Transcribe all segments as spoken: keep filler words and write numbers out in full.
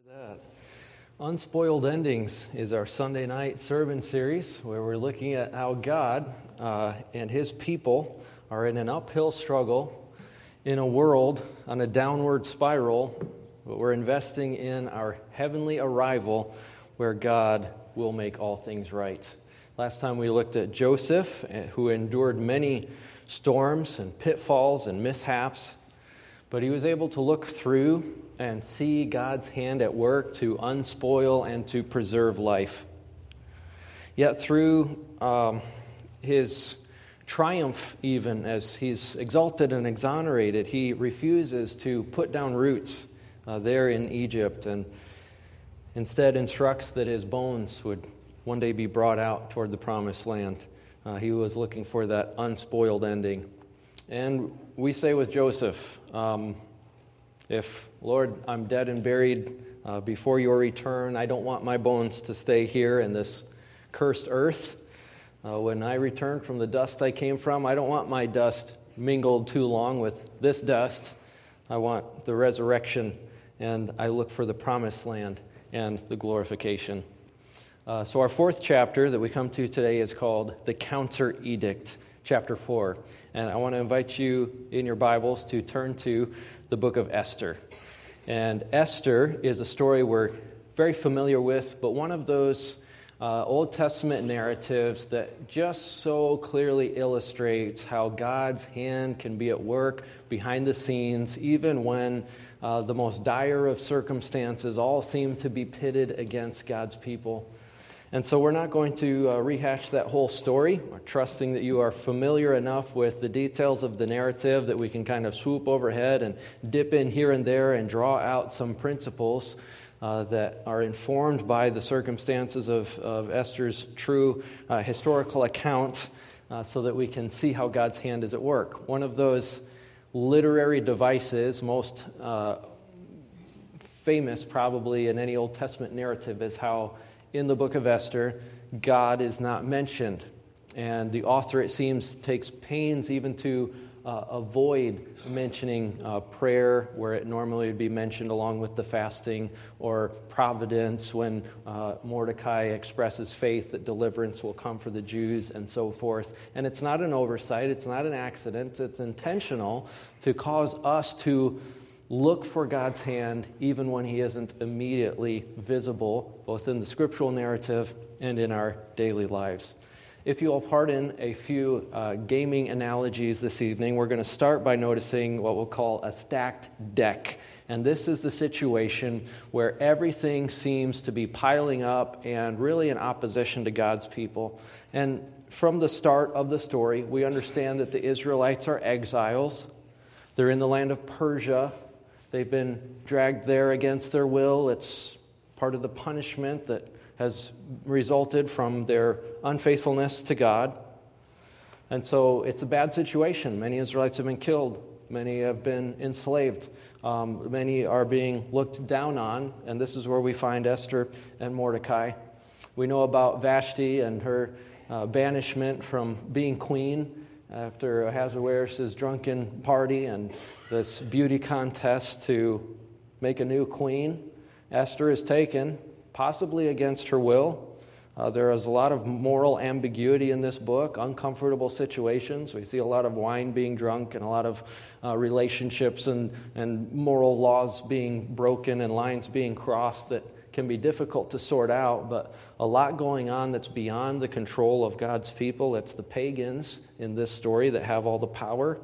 That. Unspoiled Endings is our Sunday night sermon series where we're looking at how God uh, and His people are in an uphill struggle in a world on a downward spiral, but we're investing in our heavenly arrival where God will make all things right. Last time we looked at Joseph, who endured many storms and pitfalls and mishaps, but he was able to look through and see God's hand at work to unspoil and to preserve life. Yet through um, his triumph, even as he's exalted and exonerated, he refuses to put down roots uh, there in Egypt, and instead instructs that his bones would one day be brought out toward the promised land. Uh, he was looking for that unspoiled ending. And we say with Joseph, um, if, Lord, I'm dead and buried uh, before your return, I don't want my bones to stay here in this cursed earth. Uh, when I return from the dust I came from, I don't want my dust mingled too long with this dust. I want the resurrection, and I look for the promised land and the glorification. Uh, so our fourth chapter that we come to today is called The Counter Edict, chapter four. And I want to invite you in your Bibles to turn to the book of Esther. And Esther is a story we're very familiar with, but one of those uh, Old Testament narratives that just so clearly illustrates how God's hand can be at work behind the scenes, even when uh, the most dire of circumstances all seem to be pitted against God's people. And so we're not going to uh, rehash that whole story. We're trusting that you are familiar enough with the details of the narrative that we can kind of swoop overhead and dip in here and there and draw out some principles uh, that are informed by the circumstances of, of Esther's true uh, historical account uh, so that we can see how God's hand is at work. One of those literary devices, most uh, famous probably in any Old Testament narrative, is how in the book of Esther, God is not mentioned. And the author, it seems, takes pains even to uh, avoid mentioning uh, prayer, where it normally would be mentioned along with the fasting, or providence, when uh, Mordecai expresses faith that deliverance will come for the Jews, and so forth. And it's not an oversight, it's not an accident, it's intentional to cause us to look for God's hand even when He isn't immediately visible, both in the scriptural narrative and in our daily lives. If you'll pardon a few uh, gaming analogies this evening, we're going to start by noticing what we'll call a stacked deck. And this is the situation where everything seems to be piling up and really in opposition to God's people. And from the start of the story, we understand that the Israelites are exiles. They're in the land of Persia. They've been dragged there against their will. It's part of the punishment that has resulted from their unfaithfulness to God. And so it's a bad situation. Many Israelites have been killed. Many have been enslaved. Um, many are being looked down on. And this is where we find Esther and Mordecai. We know about Vashti and her uh, banishment from being queen after Ahasuerus' drunken party and this beauty contest to make a new queen. Esther is taken, possibly against her will. Uh, there is a lot of moral ambiguity in this book, uncomfortable situations. We see a lot of wine being drunk and a lot of uh, relationships and, and moral laws being broken and lines being crossed that can be difficult to sort out, but a lot going on that's beyond the control of God's people. It's the pagans in this story that have all the power.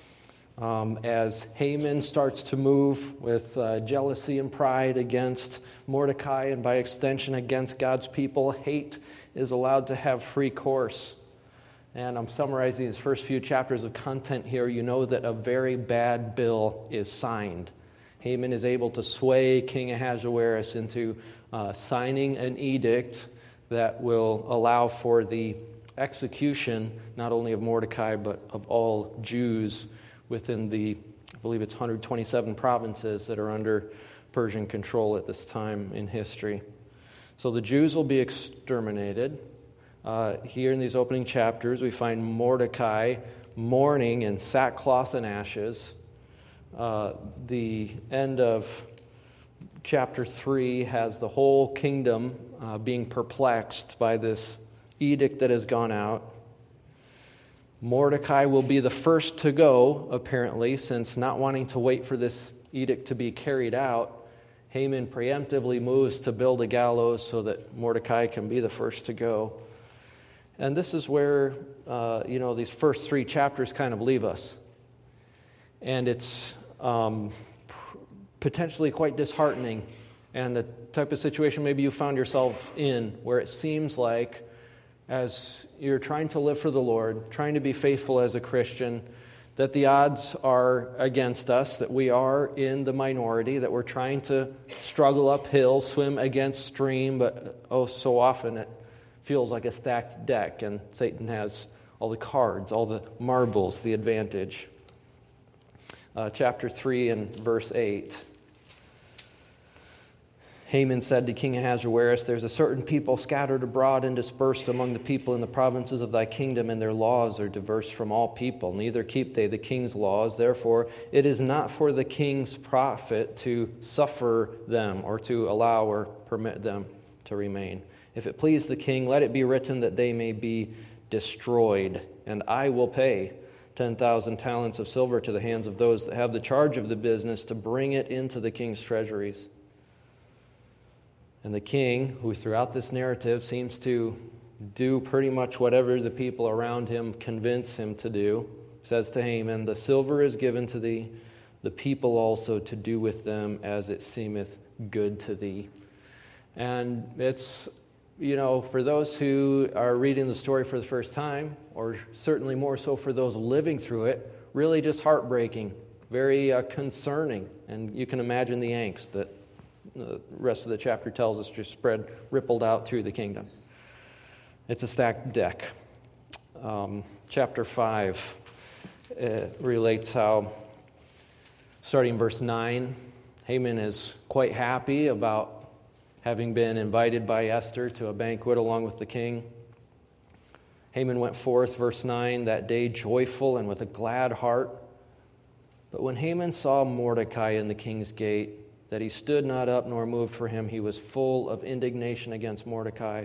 Um, as Haman starts to move with uh, jealousy and pride against Mordecai and by extension against God's people, hate is allowed to have free course. And I'm summarizing these first few chapters of content here. You know that a very bad bill is signed. Haman is able to sway King Ahasuerus into uh, signing an edict that will allow for the execution not only of Mordecai but of all Jews within the, I believe it's one hundred twenty-seven provinces that are under Persian control at this time in history. So the Jews will be exterminated. Uh, here in these opening chapters, we find Mordecai mourning in sackcloth and ashes. Uh, the end of chapter three has the whole kingdom uh, being perplexed by this edict that has gone out. Mordecai will be the first to go, apparently, since not wanting to wait for this edict to be carried out, Haman preemptively moves to build a gallows so that Mordecai can be the first to go. And this is where, uh, you know, these first three chapters kind of leave us. And it's um, potentially quite disheartening, and the type of situation maybe you found yourself in, where it seems like as you're trying to live for the Lord, trying to be faithful as a Christian, that the odds are against us, that we are in the minority, that we're trying to struggle uphill, swim against stream, but oh, so often it feels like a stacked deck, and Satan has all the cards, all the marbles, the advantage. Uh, chapter three and verse eight. Haman said to King Ahasuerus, "There's a certain people scattered abroad and dispersed among the people in the provinces of thy kingdom, and their laws are diverse from all people. Neither keep they the king's laws. Therefore, it is not for the king's profit to suffer them, or to allow or permit them to remain. If it please the king, let it be written that they may be destroyed, and I will pay ten thousand talents of silver to the hands of those that have the charge of the business to bring it into the king's treasuries." And the king, who throughout this narrative seems to do pretty much whatever the people around him convince him to do, says to Haman, "The silver is given to thee, the people also to do with them as it seemeth good to thee." And it's, you know, for those who are reading the story for the first time, or certainly more so for those living through it, really just heartbreaking, very uh, concerning. And you can imagine the angst that the rest of the chapter tells us just spread, rippled out through the kingdom. It's a stacked deck. Um, chapter five uh, relates how, starting verse nine, Haman is quite happy about having been invited by Esther to a banquet along with the king. Haman went forth, verse nine, that day joyful and with a glad heart. But when Haman saw Mordecai in the king's gate, that he stood not up nor moved for him, he was full of indignation against Mordecai.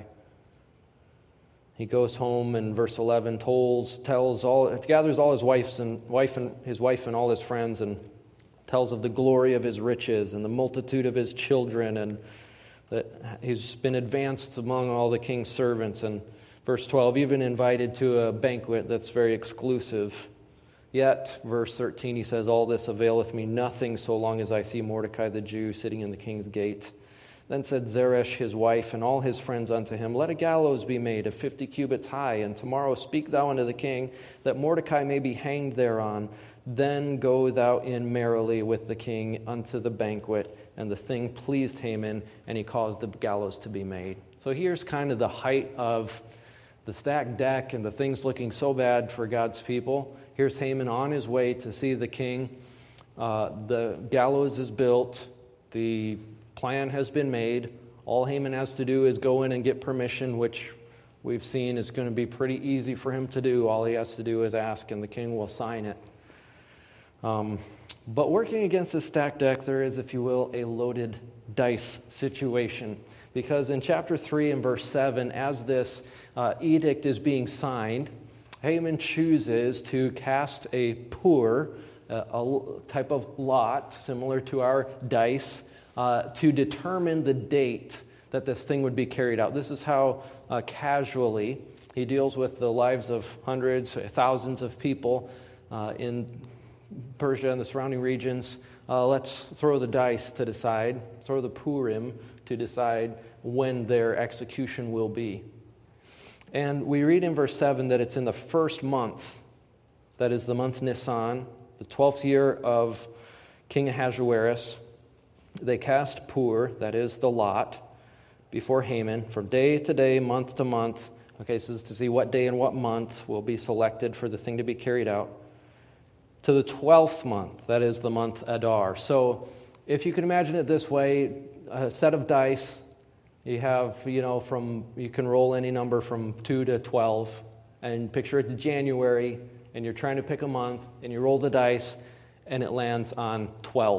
He goes home and verse eleven tells, tells all, gathers all his wives and wife and his wife and all his friends, and tells of the glory of his riches and the multitude of his children, and that he's been advanced among all the king's servants. And verse twelve, even invited to a banquet that's very exclusive. Yet, verse thirteen, he says, "All this availeth me nothing so long as I see Mordecai the Jew sitting in the king's gate." Then said Zeresh his wife and all his friends unto him, "Let a gallows be made of fifty cubits high, and tomorrow speak thou unto the king, that Mordecai may be hanged thereon. Then go thou in merrily with the king unto the banquet." And the thing pleased Haman, and he caused the gallows to be made. So here's kind of the height of the stacked deck and the things looking so bad for God's people. Here's Haman on his way to see the king. Uh, the gallows is built. The plan has been made. All Haman has to do is go in and get permission, which we've seen is going to be pretty easy for him to do. All he has to do is ask, and the king will sign it. Um, but working against this stacked deck, there is, if you will, a loaded dice situation. Because in chapter three and verse seven, as this uh, edict is being signed, Haman chooses to cast a pur, uh, a type of lot similar to our dice, uh, to determine the date that this thing would be carried out. This is how uh, casually he deals with the lives of hundreds, thousands of people uh, in Persia and the surrounding regions. Uh, let's throw the dice to decide, throw the Purim to decide when their execution will be. And we read in verse seven that it's in the first month, that is the month Nisan, the twelfth year of King Ahasuerus. They cast pur, that is the lot, before Haman from day to day, month to month. Okay, so this is to see what day and what month will be selected for the thing to be carried out. To the twelfth month, that is the month Adar. So if you can imagine it this way, a set of dice. You have, you know, from, you can roll any number from two to twelve, and picture it's January, and you're trying to pick a month, and you roll the dice, and it lands on twelve.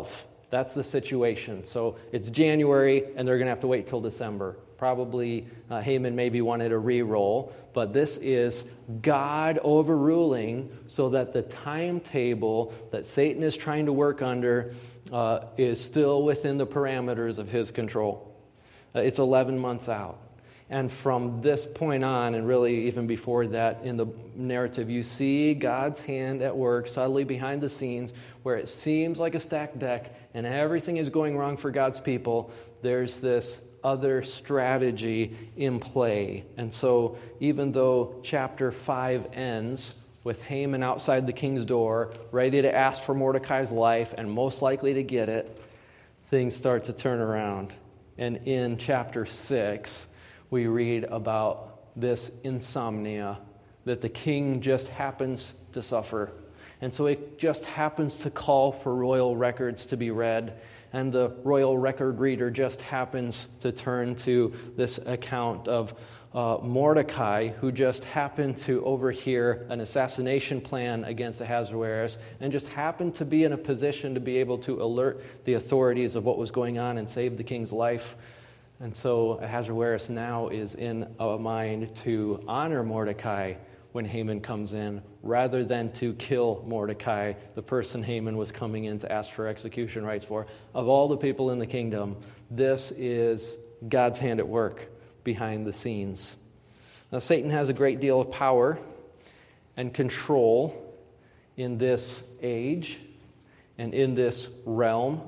That's the situation. So it's January, and they're going to have to wait till December. Probably uh, Haman maybe wanted a re-roll, but this is God overruling so that the timetable that Satan is trying to work under uh, is still within the parameters of his control. Uh, it's eleven months out. And from this point on, and really even before that in the narrative, you see God's hand at work subtly behind the scenes where it seems like a stacked deck and everything is going wrong for God's people. There's this other strategy in play. And so even though chapter five ends with Haman outside the king's door, ready to ask for Mordecai's life and most likely to get it, things start to turn around. And in chapter six, we read about this insomnia that the king just happens to suffer. And so it just happens to call for royal records to be read. And the royal record reader just happens to turn to this account of uh, Mordecai, who just happened to overhear an assassination plan against Ahasuerus and just happened to be in a position to be able to alert the authorities of what was going on and save the king's life. And so Ahasuerus now is in a mind to honor Mordecai when Haman comes in, rather than to kill Mordecai, the person Haman was coming in to ask for execution rights for. Of all the people in the kingdom, this is God's hand at work behind the scenes. Now, Satan has a great deal of power and control in this age and in this realm.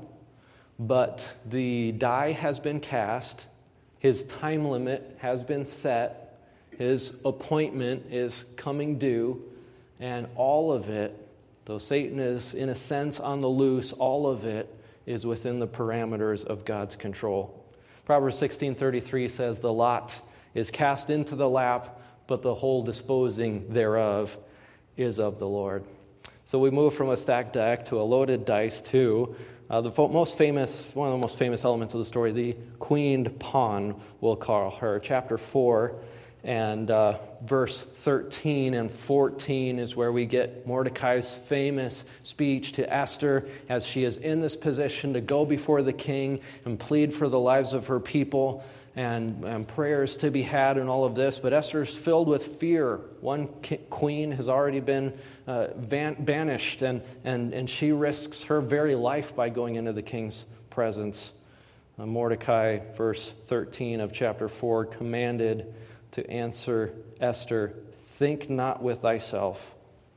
But the die has been cast, his time limit has been set, his appointment is coming due, and all of it, though Satan is in a sense on the loose, all of it is within the parameters of God's control. Proverbs sixteen thirty-three says, "The lot is cast into the lap, but the whole disposing thereof is of the Lord." So we move from a stacked deck to a loaded dice to Uh, the fo- most famous, one of the most famous elements of the story, the queened pawn, we'll call her. Chapter four and uh, verse thirteen and fourteen is where we get Mordecai's famous speech to Esther as she is in this position to go before the king and plead for the lives of her people and, and prayers to be had and all of this. But Esther's filled with fear. One ki- queen has already been uh, van- banished, and, and, and she risks her very life by going into the king's presence. Uh, Mordecai, verse thirteen of chapter four, commanded to answer Esther, "Think not with thyself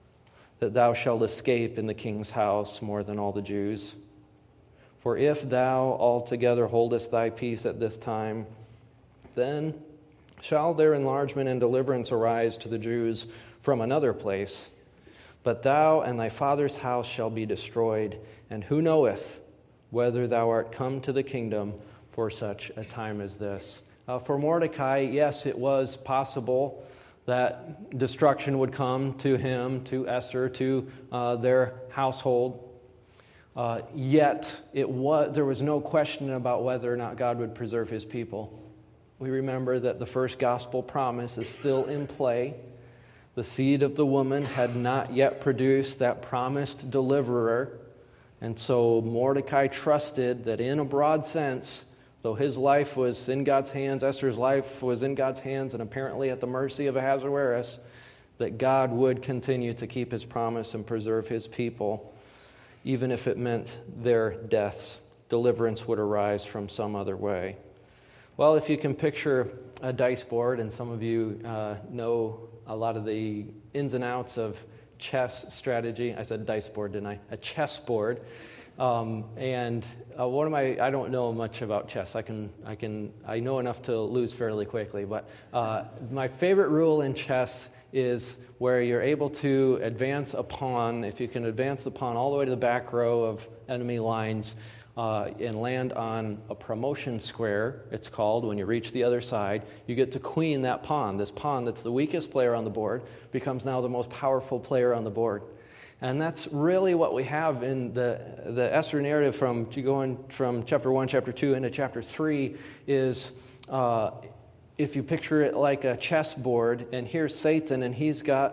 that thou shalt escape in the king's house more than all the Jews. For if thou altogether holdest thy peace at this time, then shall their enlargement and deliverance arise to the Jews from another place. But thou and thy father's house shall be destroyed, and who knoweth whether thou art come to the kingdom for such a time as this." Uh, for Mordecai, yes, it was possible that destruction would come to him, to Esther, to uh, their household. Uh, yet, it was, there was no question about whether or not God would preserve his people. We remember that the first gospel promise is still in play. The seed of the woman had not yet produced that promised deliverer. And so Mordecai trusted that in a broad sense, though his life was in God's hands, Esther's life was in God's hands, and apparently at the mercy of Ahasuerus, that God would continue to keep his promise and preserve his people, even if it meant their deaths. Deliverance would arise from some other way. Well, if you can picture a dice board, and some of you uh, know a lot of the ins and outs of chess strategy. I said dice board, didn't I? A chess board. Um, and uh, one of my, I don't know much about chess. I can, I can, I know enough to lose fairly quickly. But uh, my favorite rule in chess is where you're able to advance a pawn. If you can advance the pawn all the way to the back row of enemy lines uh, and land on a promotion square, it's called, when you reach the other side, you get to queen that pawn. This pawn that's the weakest player on the board becomes now the most powerful player on the board. And that's really what we have in the, the Esther narrative from going from chapter one, chapter two into chapter three is, uh, if you picture it like a chessboard, and here's Satan, and he's got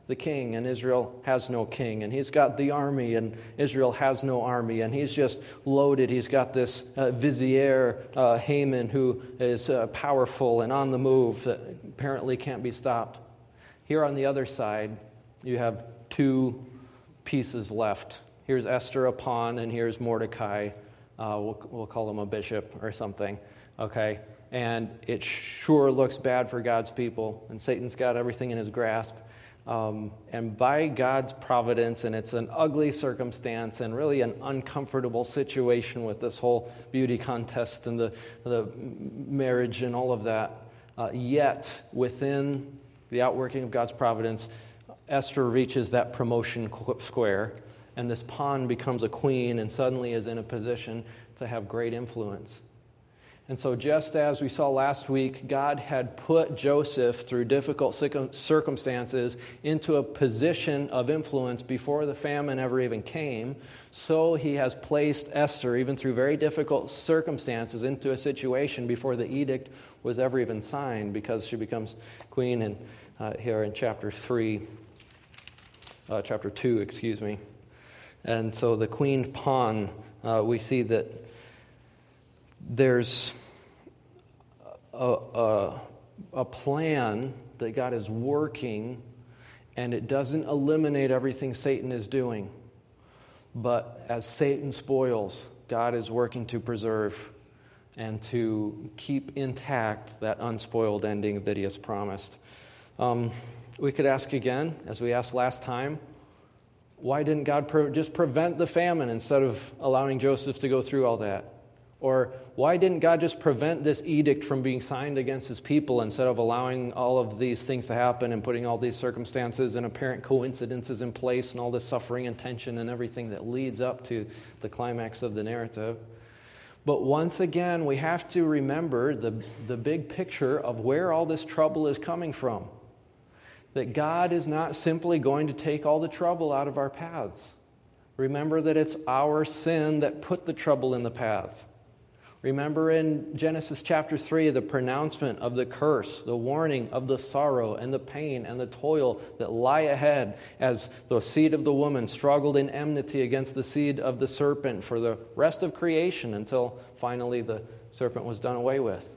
the king, and Israel has no king. And he's got the army, and Israel has no army. And he's just loaded. He's got this uh, vizier, uh, Haman, who is uh, powerful and on the move that apparently can't be stopped. Here on the other side, you have two pieces left. Here's Esther, a pawn, and here's Mordecai. Uh, we'll, we'll call him a bishop or something. Okay? And it sure looks bad for God's people. And Satan's got everything in his grasp. Um, and by God's providence, and it's an ugly circumstance and really an uncomfortable situation with this whole beauty contest and the, the marriage and all of that, uh, yet within the outworking of God's providence, Esther reaches that promotion square, and this pawn becomes a queen and suddenly is in a position to have great influence. And so just as we saw last week, God had put Joseph through difficult circumstances into a position of influence before the famine ever even came, so he has placed Esther, even through very difficult circumstances, into a situation before the edict was ever even signed, because she becomes queen in, uh, here in chapter three, uh, chapter two, excuse me. And so the queen pawn, uh, we see that there's a, a, a plan that God is working, and it doesn't eliminate everything Satan is doing. But as Satan spoils, God is working to preserve and to keep intact that unspoiled ending that he has promised. Um, we could ask again, as we asked last time, why didn't God pre- just prevent the famine instead of allowing Joseph to go through all that? Or why didn't God just prevent this edict from being signed against his people instead of allowing all of these things to happen and putting all these circumstances and apparent coincidences in place and all this suffering and tension and everything that leads up to the climax of the narrative? But once again, we have to remember the, the big picture of where all this trouble is coming from. That God is not simply going to take all the trouble out of our paths. Remember that it's our sin that put the trouble in the path. Remember in Genesis chapter three, the pronouncement of the curse, the warning of the sorrow and the pain and the toil that lie ahead as the seed of the woman struggled in enmity against the seed of the serpent for the rest of creation until finally the serpent was done away with.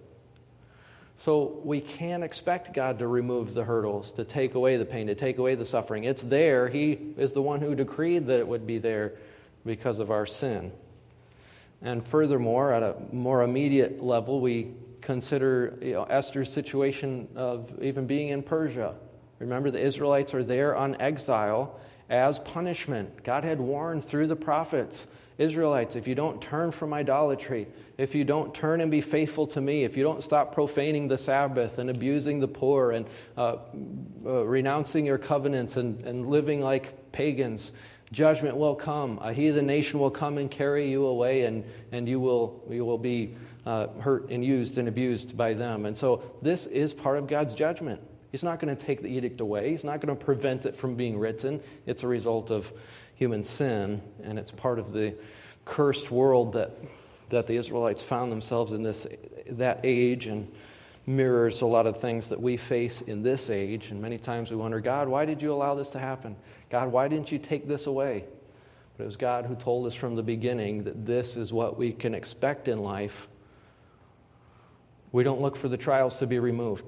So we can't expect God to remove the hurdles, to take away the pain, to take away the suffering. It's there. He is the one who decreed that it would be there because of our sin. And furthermore, at a more immediate level, we consider you know, Esther's situation of even being in Persia. Remember, the Israelites are there on exile as punishment. God had warned through the prophets, Israelites, if you don't turn from idolatry, if you don't turn and be faithful to me, if you don't stop profaning the Sabbath and abusing the poor and uh, uh, renouncing your covenants and, and living like pagans, judgment will come. A heathen nation will come and carry you away, and, and you will you will be uh, hurt and used and abused by them. And so this is part of God's judgment. He's not going to take the edict away. He's not going to prevent it from being written. It's a result of human sin, and it's part of the cursed world that that the Israelites found themselves in this that age, and mirrors a lot of things that we face in this age. And many times we wonder, God, why did you allow this to happen? God, why didn't you take this away? But it was God who told us from the beginning that this is what we can expect in life. We don't look for the trials to be removed.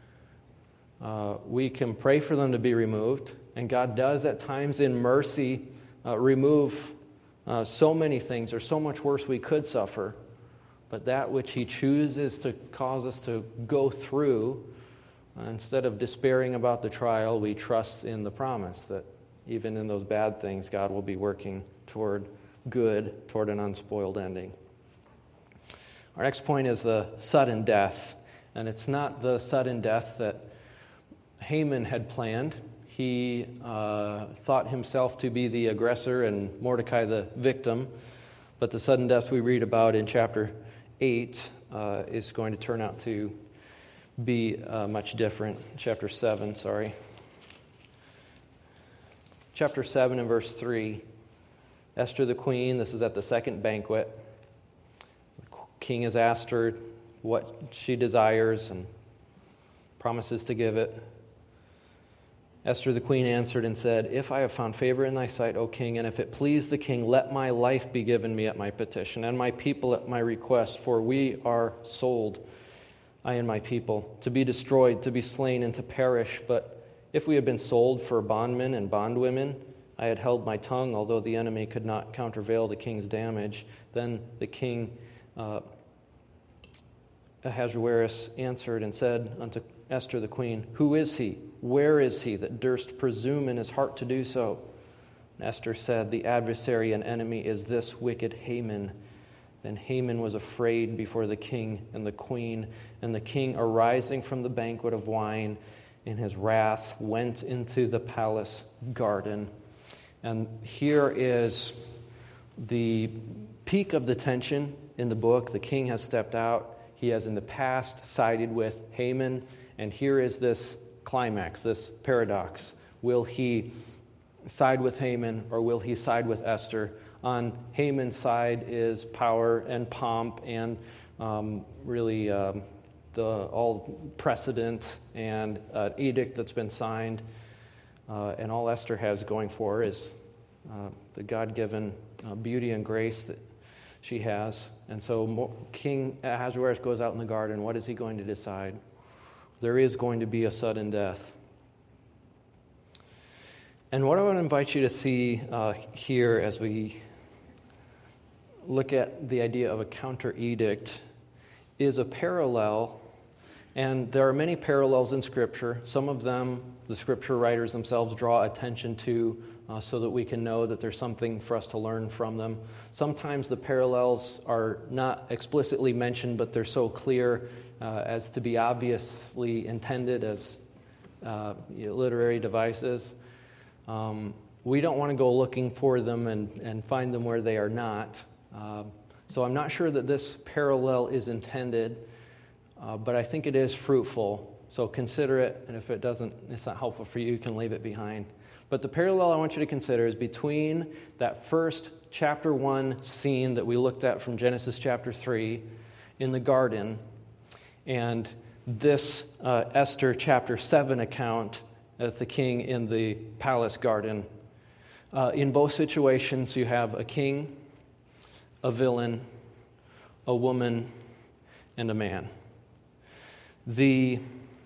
Uh, we can pray for them to be removed, and God does at times in mercy uh, remove uh, so many things, or so much worse we could suffer. But that which he chooses to cause us to go through, uh, instead of despairing about the trial, we trust in the promise that even in those bad things, God will be working toward good, toward an unspoiled ending. Our next point is the sudden death. And it's not the sudden death that Haman had planned. He uh, thought himself to be the aggressor and Mordecai the victim. But the sudden death we read about in chapter eight uh, is going to turn out to be uh, much different. Chapter seven, sorry. Chapter seven and verse three. Esther the queen, this is at the second banquet. The king has asked her what she desires and promises to give it. Esther the queen answered and said, If I have found favor in thy sight, O king, and if it please the king, let my life be given me at my petition, and my people at my request, for we are sold, I and my people, to be destroyed, to be slain, and to perish. But if we had been sold for bondmen and bondwomen, I had held my tongue, although the enemy could not countervail the king's damage. Then the king uh, Ahasuerus answered and said unto Esther the queen, Who is he? Where is he that durst presume in his heart to do so? And Esther said, The adversary and enemy is this wicked Haman. Then Haman was afraid before the king and the queen, and the king, arising from the banquet of wine in his wrath, went into the palace garden. And here is the peak of the tension in the book. The king has stepped out. He has in the past sided with Haman, and here is this climax, this paradox. Will he side with Haman or will he side with Esther? On Haman's side is power and pomp and um, really um, the all precedent and uh, edict that's been signed. Uh, and all Esther has going for her is uh, the God-given uh, beauty and grace that she has. And so King Ahasuerus goes out in the garden. What is he going to decide? There is going to be a sudden death. And what I want to invite you to see uh, here as we look at the idea of a counter-edict is a parallel, and there are many parallels in Scripture. Some of them, the Scripture writers themselves draw attention to uh, so that we can know that there's something for us to learn from them. Sometimes the parallels are not explicitly mentioned, but they're so clear uh, as to be obviously intended as uh, you know, literary devices. Um, we don't want to go looking for them and, and find them where they are not. Uh, so I'm not sure that this parallel is intended, uh, but I think it is fruitful. So consider it, and if it doesn't, it's not helpful for you, you can leave it behind. But the parallel I want you to consider is between that first chapter one scene that we looked at from Genesis chapter three in the garden and this uh, Esther chapter seven account as the king in the palace garden. Uh, in both situations, you have a king, a villain, a woman, and a man. The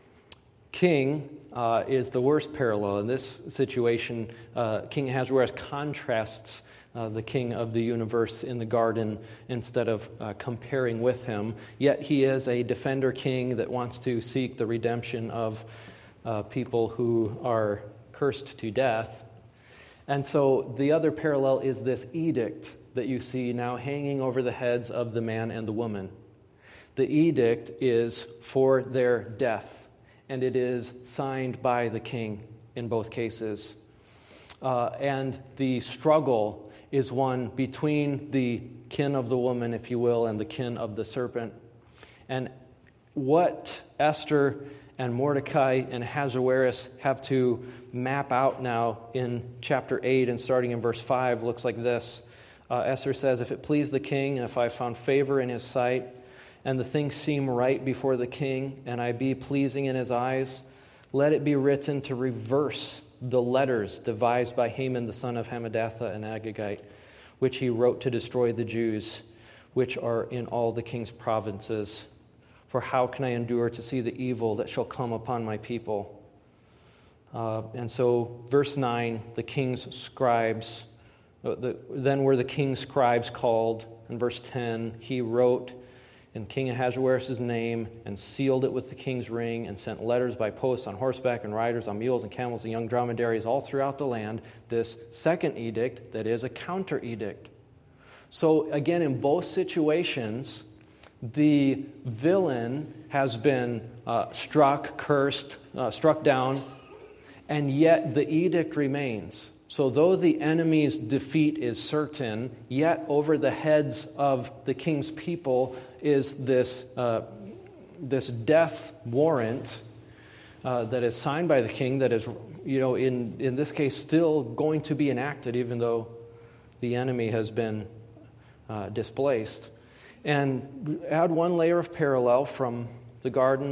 king uh, is the worst parallel. In this situation, uh, King Ahasuerus contrasts uh, the king of the universe in the garden instead of uh, comparing with him. Yet he is a defender king that wants to seek the redemption of uh, people who are cursed to death. And so the other parallel is this edict that you see now hanging over the heads of the man and the woman. The edict is for their death, and it is signed by the king in both cases. Uh, and the struggle is one between the kin of the woman, if you will, and the kin of the serpent. And what Esther and Mordecai and Ahasuerus have to map out now in chapter eight and starting in verse five looks like this. Uh, Esther says, If it please the king, and if I found favor in his sight, and the things seem right before the king, and I be pleasing in his eyes, let it be written to reverse the letters devised by Haman the son of Hammedatha and Agagite, which he wrote to destroy the Jews, which are in all the king's provinces. For how can I endure to see the evil that shall come upon my people? Uh, and so, verse nine, the king's scribes, uh, the, then were the king's scribes called. In verse ten, he wrote in King Ahasuerus' name and sealed it with the king's ring and sent letters by posts on horseback and riders on mules and camels and young dromedaries all throughout the land. This second edict that is a counter edict. So again, in both situations, the villain has been uh, struck, cursed, uh, struck down, and yet the edict remains. So though the enemy's defeat is certain, yet over the heads of the king's people is this uh, this death warrant uh, that is signed by the king that is, you know, in, in this case still going to be enacted even though the enemy has been uh, displaced. And add one layer of parallel from the garden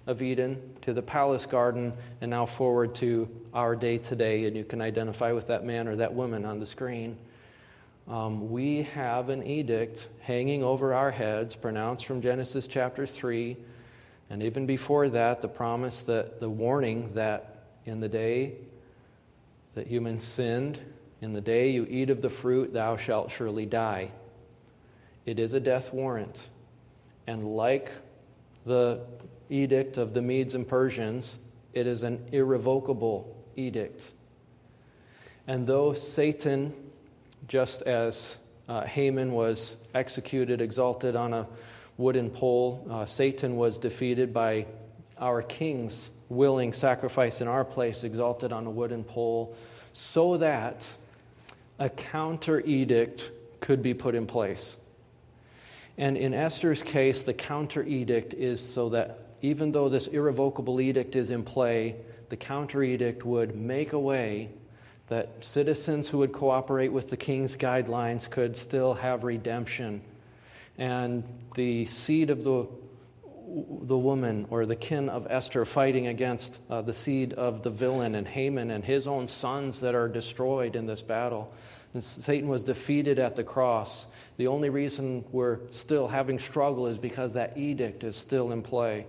of Eden to the palace garden, and now forward to our day today, and you can identify with that man or that woman on the screen. Um, we have an edict hanging over our heads, pronounced from Genesis chapter three, and even before that, the promise that, the warning that in the day that humans sinned, in the day you eat of the fruit, thou shalt surely die. It is a death warrant. And like the edict of the Medes and Persians, it is an irrevocable edict. And though Satan, just as uh, Haman was executed, exalted on a wooden pole, uh, Satan was defeated by our king's willing sacrifice in our place, exalted on a wooden pole, so that a counter edict could be put in place. And in Esther's case, the counter edict is so that even though this irrevocable edict is in play, the counter edict would make a way that citizens who would cooperate with the king's guidelines could still have redemption. And the seed of the, the woman, or the kin of Esther, fighting against uh, the seed of the villain and Haman and his own sons that are destroyed in this battle. And Satan was defeated at the cross. The only reason we're still having struggle is because that edict is still in play.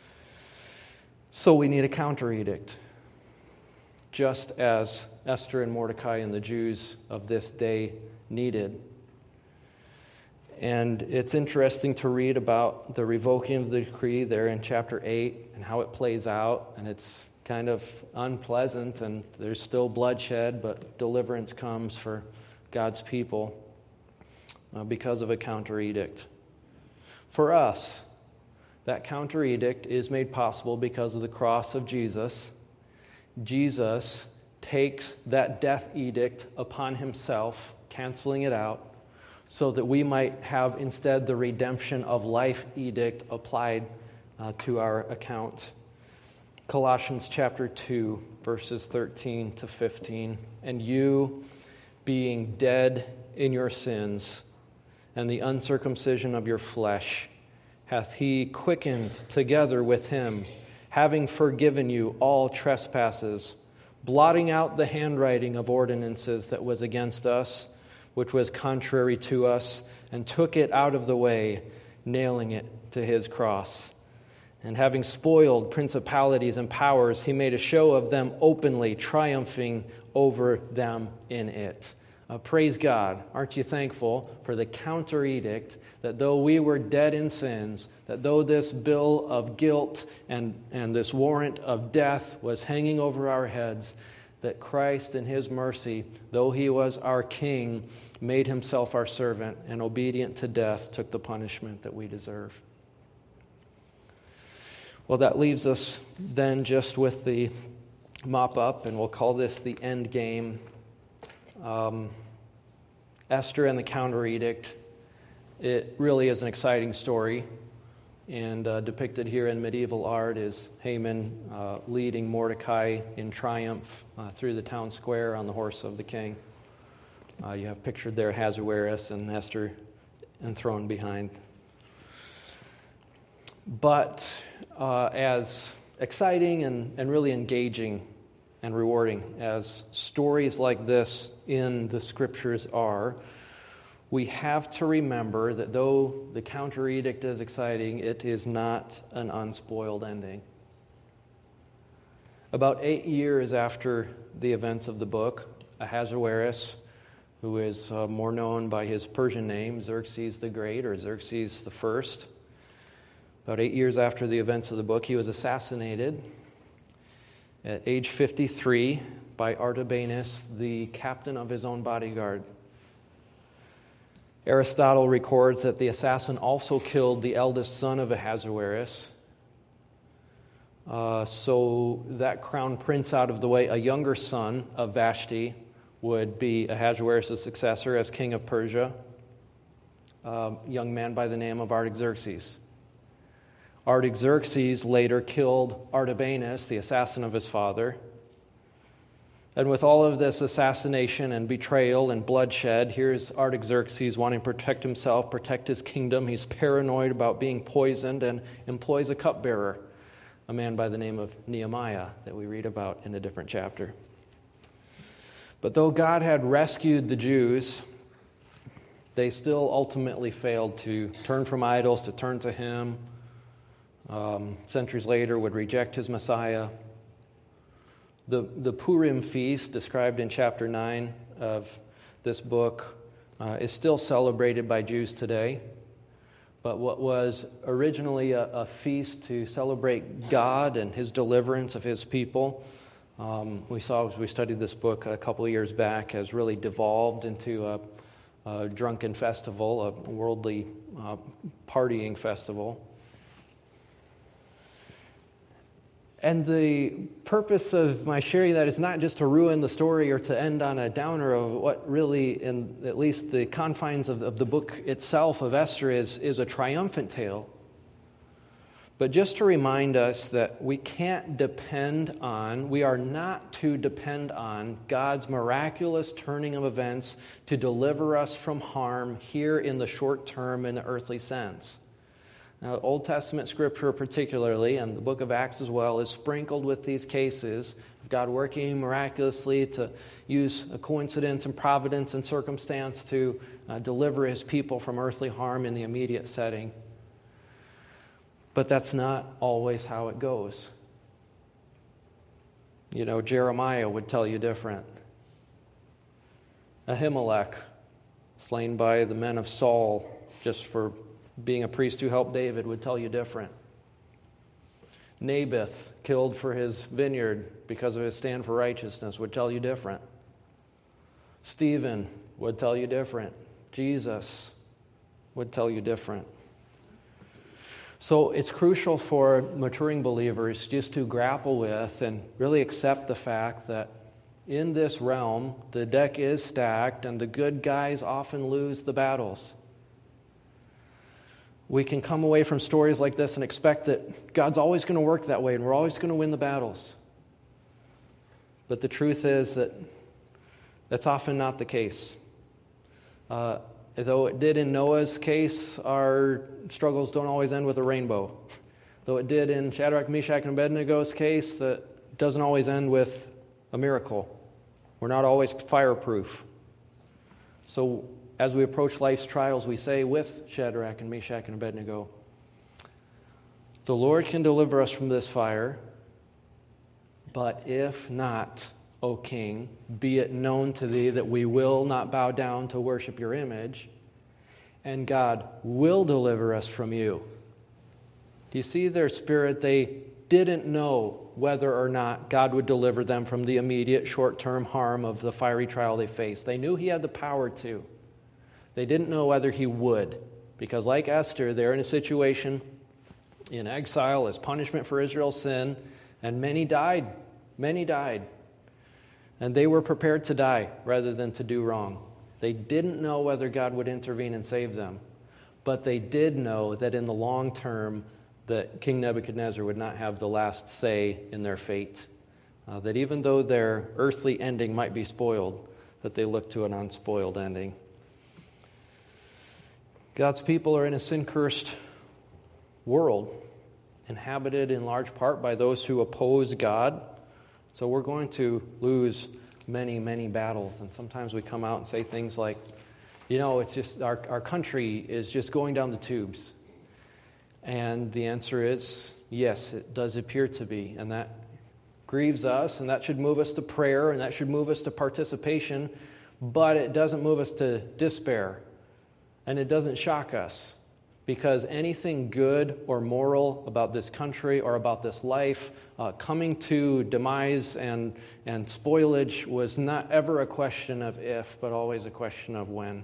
So we need a counter edict, just as Esther and Mordecai and the Jews of this day needed. And it's interesting to read about the revoking of the decree there in chapter eight and how it plays out. And it's kind of unpleasant, and there's still bloodshed, but deliverance comes for God's people uh, because of a counter edict. For us, that counter edict is made possible because of the cross of Jesus. Jesus takes that death edict upon himself, canceling it out, so that we might have instead the redemption of life edict applied uh, to our account. Colossians chapter two, verses thirteen to fifteen. And you, being dead in your sins and the uncircumcision of your flesh, hath he quickened together with him, having forgiven you all trespasses, blotting out the handwriting of ordinances that was against us, which was contrary to us, and took it out of the way, nailing it to his cross. And having spoiled principalities and powers, he made a show of them openly, triumphing over them in it. Uh, praise God. Aren't you thankful for the counter edict that though we were dead in sins, that though this bill of guilt and, and this warrant of death was hanging over our heads, that Christ in his mercy, though he was our king, made himself our servant, and obedient to death took the punishment that we deserve. Well, that leaves us then just with the mop-up, and we'll call this the end game. Um, Esther and the counter edict. It really is an exciting story, and uh, depicted here in medieval art is Haman uh, leading Mordecai in triumph uh, through the town square on the horse of the king. Uh, you have pictured there Ahasuerus and Esther enthroned behind. But uh, as exciting and, and really engaging and rewarding as stories like this in the scriptures are, we have to remember that though the counter edict is exciting, it is not an unspoiled ending. About eight years after the events of the book, Ahasuerus, who is uh, more known by his Persian name, Xerxes the Great or Xerxes the First, about eight years after the events of the book, he was assassinated at age fifty-three by Artabanus, the captain of his own bodyguard. Aristotle records that the assassin also killed the eldest son of Ahasuerus. Uh, so that crown prince out of the way, a younger son of Vashti would be Ahasuerus' successor as king of Persia, a young man by the name of Artaxerxes. Artaxerxes later killed Artabanus, the assassin of his father. And with all of this assassination and betrayal and bloodshed, here's Artaxerxes wanting to protect himself, protect his kingdom. He's paranoid about being poisoned and employs a cupbearer a man by the name of Nehemiah that we read about in a different chapter. But though God had rescued the Jews, they still ultimately failed to turn from idols, to turn to Him. Um, centuries later, would reject His Messiah. The, the Purim feast, described in chapter nine of this book, uh, is still celebrated by Jews today. But what was originally a, a feast to celebrate God and His deliverance of His people, um, we saw as we studied this book a couple of years back, has really devolved into a, a drunken festival, a worldly uh, partying festival. And the purpose of my sharing that is not just to ruin the story or to end on a downer of what really, in at least the confines of, of the book itself of Esther, is, is a triumphant tale, but just to remind us that we can't depend on, we are not to depend on God's miraculous turning of events to deliver us from harm here in the short term in the earthly sense. Now, Old Testament scripture particularly, and the book of Acts as well, is sprinkled with these cases of God working miraculously to use a coincidence and providence and circumstance to uh, deliver His people from earthly harm in the immediate setting. But that's not always how it goes. You know, Jeremiah would tell you different. Ahimelech, slain by the men of Saul just for being a priest who helped David, would tell you different. Naboth, killed for his vineyard because of his stand for righteousness, would tell you different. Stephen would tell you different. Jesus would tell you different. So it's crucial for maturing believers just to grapple with and really accept the fact that in this realm, the deck is stacked and the good guys often lose the battles. We can come away from stories like this and expect that God's always going to work that way and we're always going to win the battles. But the truth is that that's often not the case. Uh, though it did in Noah's case, our struggles don't always end with a rainbow. Though it did in Shadrach, Meshach, and Abednego's case, that doesn't always end with a miracle. We're not always fireproof. So as we approach life's trials, we say with Shadrach and Meshach and Abednego, the Lord can deliver us from this fire, but if not, O King, be it known to thee that we will not bow down to worship your image, and God will deliver us from you. Do you see their spirit? They didn't know whether or not God would deliver them from the immediate short-term harm of the fiery trial they faced. They knew He had the power to. They didn't know whether He would, because like Esther, they're in a situation in exile as punishment for Israel's sin, and many died. Many died. And they were prepared to die rather than to do wrong. They didn't know whether God would intervene and save them, but they did know that in the long term, that King Nebuchadnezzar would not have the last say in their fate. Uh, that even though their earthly ending might be spoiled, that they look to an unspoiled ending. God's people are in a sin-cursed world, inhabited in large part by those who oppose God. So we're going to lose many, many battles. And sometimes we come out and say things like, you know, it's just our, our country is just going down the tubes. And the answer is, yes, it does appear to be. And that grieves us, and that should move us to prayer, and that should move us to participation. But it doesn't move us to despair. And it doesn't shock us, because anything good or moral about this country or about this life uh, coming to demise and, and spoilage was not ever a question of if, but always a question of when.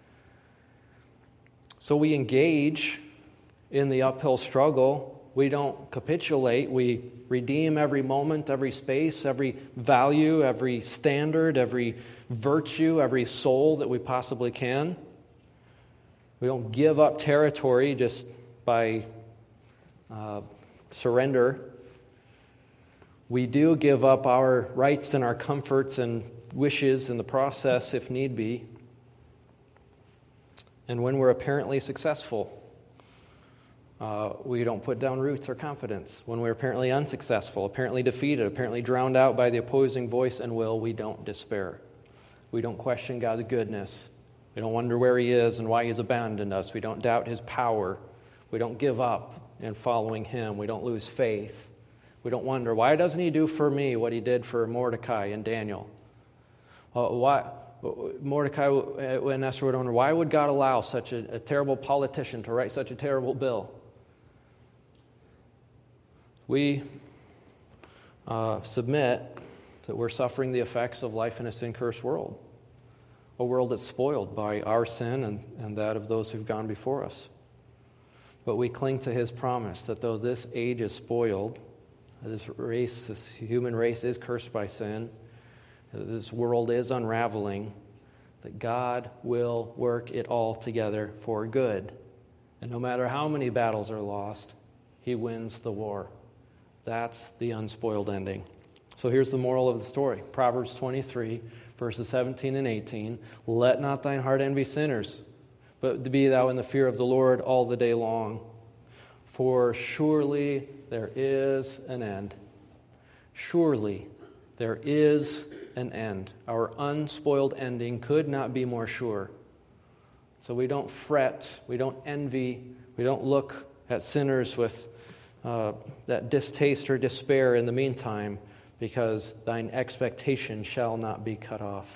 So we engage in the uphill struggle. We don't capitulate. We redeem every moment, every space, every value, every standard, every virtue, every soul that we possibly can. We don't give up territory just by uh, surrender. We do give up our rights and our comforts and wishes in the process if need be. And when we're apparently successful, Uh, we don't put down roots or confidence. When we're apparently unsuccessful, apparently defeated, apparently drowned out by the opposing voice and will, we don't despair. We don't question God's goodness. We don't wonder where he is and why he's abandoned us. We don't doubt his power. We don't give up in following him. We don't lose faith. We don't wonder, why doesn't he do for me what he did for Mordecai and Daniel? Well, why, Mordecai and Esther would wonder, why would God allow such a, a terrible politician to write such a terrible bill? We uh, submit that we're suffering the effects of life in a sin-cursed world, a world that's spoiled by our sin and, and that of those who've gone before us. But we cling to his promise that though this age is spoiled, this race, this human race is cursed by sin, this world is unraveling, that God will work it all together for good. And no matter how many battles are lost, he wins the war. That's the unspoiled ending. So here's the moral of the story. Proverbs twenty-three, verses seventeen and eighteen. Let not thine heart envy sinners, but be thou in the fear of the Lord all the day long. For surely there is an end. Surely there is an end. Our unspoiled ending could not be more sure. So we don't fret, we don't envy, we don't look at sinners with uh, that distaste or despair in the meantime, because thine expectation shall not be cut off.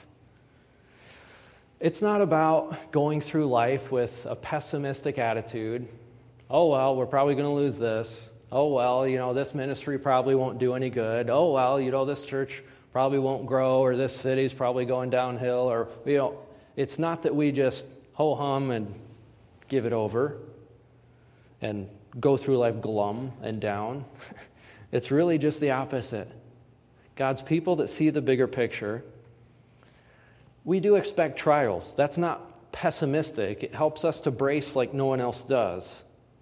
It's not about going through life with a pessimistic attitude. Oh, well, we're probably going to lose this. Oh, well, you know, this ministry probably won't do any good. Oh, well, you know, this church probably won't grow, or this city's probably going downhill, or, you know, it's not that we just ho-hum and give it over and go through life glum and down. It's really just the opposite. God's people that see the bigger picture, we do expect trials. That's not pessimistic. It helps us to brace like no one else does.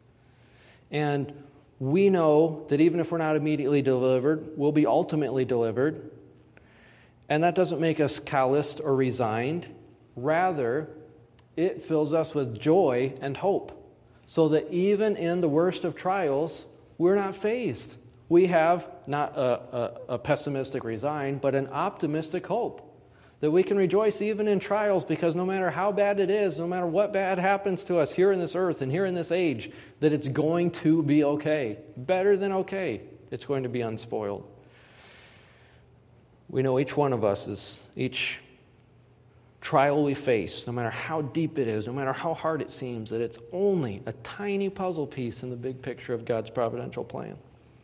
And we know that even if we're not immediately delivered, we'll be ultimately delivered. And that doesn't make us calloused or resigned. Rather, it fills us with joy and hope, so that even in the worst of trials, we're not fazed. We have not a, a, a pessimistic resign, but an optimistic hope that we can rejoice even in trials, because no matter how bad it is, no matter what bad happens to us here in this earth and here in this age, that it's going to be okay. Better than okay. It's going to be unspoiled. We know each one of us is, each trial we face, no matter how deep it is, no matter how hard it seems, that it's only a tiny puzzle piece in the big picture of God's providential plan.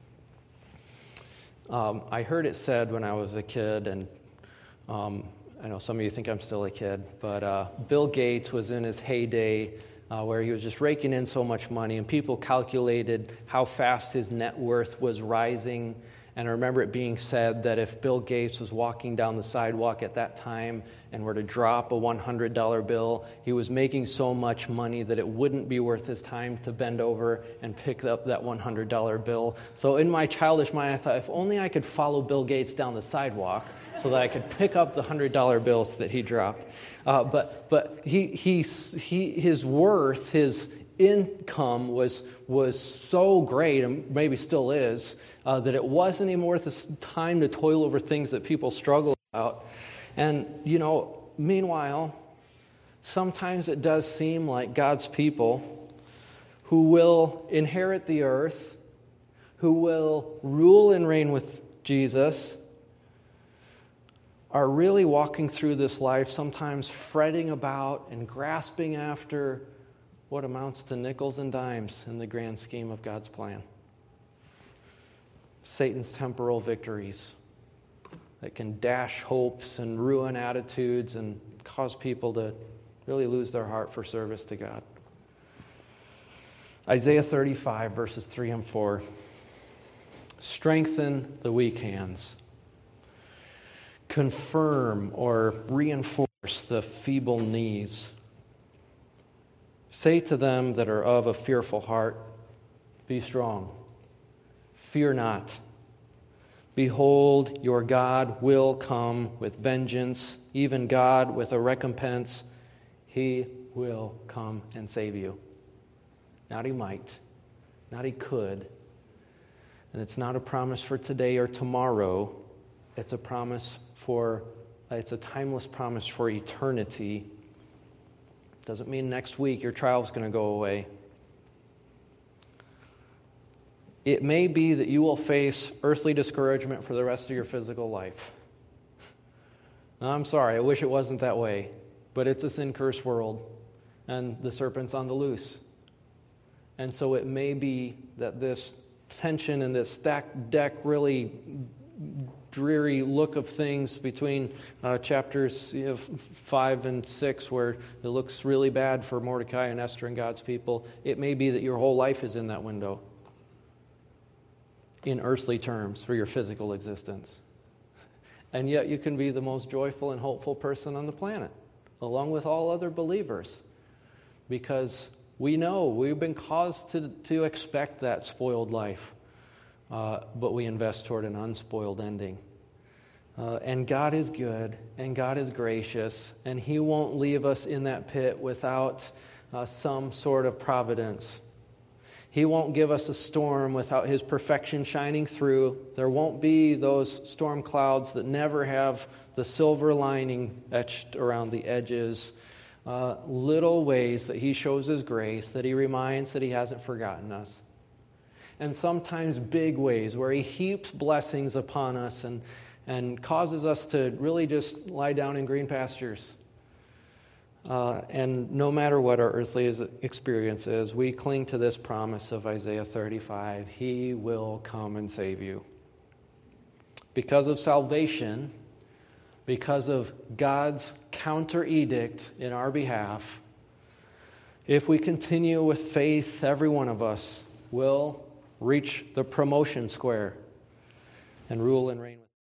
Um, I heard it said when I was a kid, and um, I know some of you think I'm still a kid, but uh, Bill Gates was in his heyday uh, where he was just raking in so much money, and people calculated how fast his net worth was rising. And I remember it being said that if Bill Gates was walking down the sidewalk at that time and were to drop a one hundred dollar bill, he was making so much money that it wouldn't be worth his time to bend over and pick up that one hundred dollar bill. So in my childish mind, I thought, if only I could follow Bill Gates down the sidewalk so that I could pick up the one hundred dollar bills that he dropped. Uh, but but he, he he his worth, his income was was so great, and maybe still is, uh, that it wasn't even worth his time to toil over things that people struggle about. And, you know, meanwhile, sometimes it does seem like God's people who will inherit the earth, who will rule and reign with Jesus, are really walking through this life sometimes fretting about and grasping after what amounts to nickels and dimes in the grand scheme of God's plan. Satan's temporal victories that can dash hopes and ruin attitudes and cause people to really lose their heart for service to God. Isaiah thirty-five, verses three and four. Strengthen the weak hands. Confirm or reinforce the feeble knees. Say to them that are of a fearful heart, be strong. Fear not. Behold, your God will come with vengeance, even God with a recompense. He will come and save you. Not he might. not he could. And it's not a promise for today or tomorrow. It's a promise for, it's a timeless promise for eternity. Doesn't mean next week your trial's going to go away. It may be that you will face earthly discouragement for the rest of your physical life. I'm sorry, I wish it wasn't that way. But it's a sin-cursed world, and the serpent's on the loose. And so it may be that this tension and this stacked deck, really dreary look of things between uh, chapters you know, five and six, where it looks really bad for Mordecai and Esther and God's people, it may be that your whole life is in that window in earthly terms for your physical existence. And yet you can be the most joyful and hopeful person on the planet, along with all other believers, because we know we've been caused to, to expect that spoiled life, uh, but we invest toward an unspoiled ending. Uh, and God is good, and God is gracious, and He won't leave us in that pit without uh, some sort of providence. He won't give us a storm without His perfection shining through. There won't be those storm clouds that never have the silver lining etched around the edges. Uh, little ways that He shows His grace, that He reminds that He hasn't forgotten us. And sometimes big ways where He heaps blessings upon us and, and causes us to really just lie down in green pastures. Uh, and no matter what our earthly experience is, we cling to this promise of Isaiah thirty-five. He will come and save you. Because of salvation, because of God's counter edict in our behalf, if we continue with faith, every one of us will reach the promotion square and rule and reign with